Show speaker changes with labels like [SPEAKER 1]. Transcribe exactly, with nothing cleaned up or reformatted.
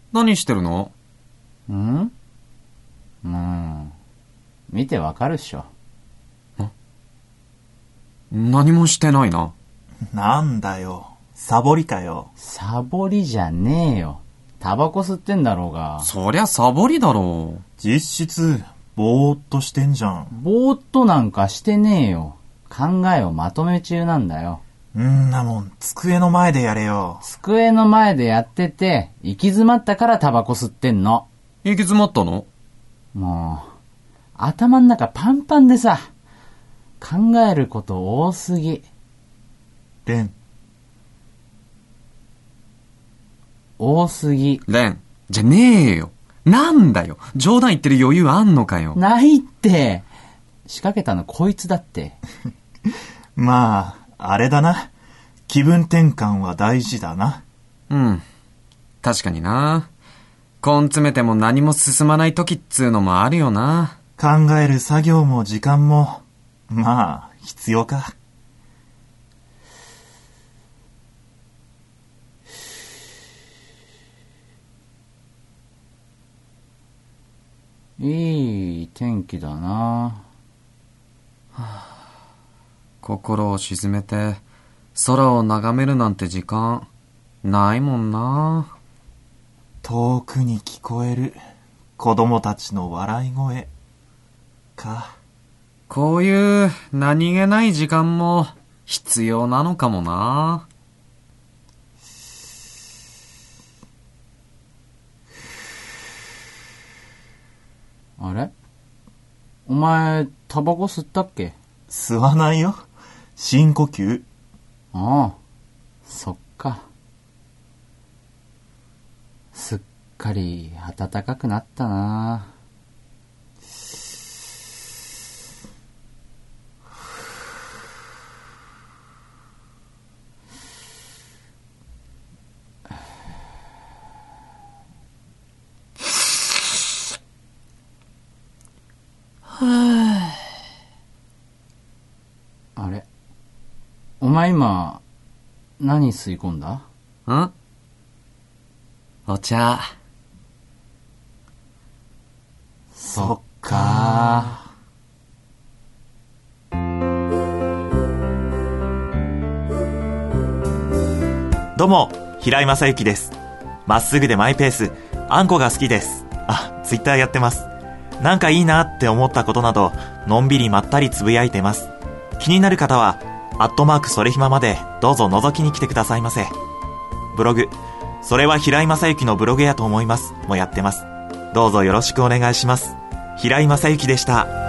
[SPEAKER 1] 何してるの？
[SPEAKER 2] ん？うん。見てわかるっしょ。
[SPEAKER 1] 何もしてないな。
[SPEAKER 3] なんだよ。サボりかよ。
[SPEAKER 2] サボりじゃねえよ。タバコ吸ってんだろうが。
[SPEAKER 1] そりゃサボりだろう。
[SPEAKER 3] 実質、ぼーっとしてんじゃん。
[SPEAKER 2] ぼーっとなんかしてねえよ。考えをまとめ中なんだよ。
[SPEAKER 3] んなもん、机の前でやれよ。
[SPEAKER 2] 机の前でやってて、行き詰まったからタバコ吸ってんの。
[SPEAKER 1] 行き詰まったの？
[SPEAKER 2] もう、頭ん中パンパンでさ、考えること多すぎ。
[SPEAKER 3] レン。
[SPEAKER 2] 多すぎ。
[SPEAKER 1] レン、じゃねえよ。なんだよ。冗談言ってる余裕あんのかよ。
[SPEAKER 2] ないって。仕掛けたのこいつだって。
[SPEAKER 3] まあ、あれだな。気分転換は大事だな。
[SPEAKER 1] うん。確かにな。根詰めても何も進まない時っつうのもあるよな。
[SPEAKER 3] 考える作業も時間も、まあ、必要か。
[SPEAKER 2] いい天気だな、は
[SPEAKER 1] あ、心を沈めて空を眺めるなんて時間ないもんな。
[SPEAKER 3] 遠くに聞こえる子供たちの笑い声か。
[SPEAKER 1] こういう何気ない時間も必要なのかもな。
[SPEAKER 2] あれ？お前、タバコ吸ったっけ？
[SPEAKER 3] 吸わないよ。深呼吸。
[SPEAKER 2] ああ、そっか。すっかり暖かくなったな。あれ、お前今何吸い込んだ？
[SPEAKER 1] ん？お茶。
[SPEAKER 2] そっか。
[SPEAKER 3] どうも、平井正幸です。まっすぐでマイペース、あんこが好きです。あ、ツイッターやってます。なんかいいなって思ったことなど、のんびりまったりつぶやいてます。気になる方は、アットマークそれひままでどうぞ覗きに来てくださいませ。ブログ、それは平井正幸のブログやと思いますもやってます。どうぞよろしくお願いします。平井正幸でした。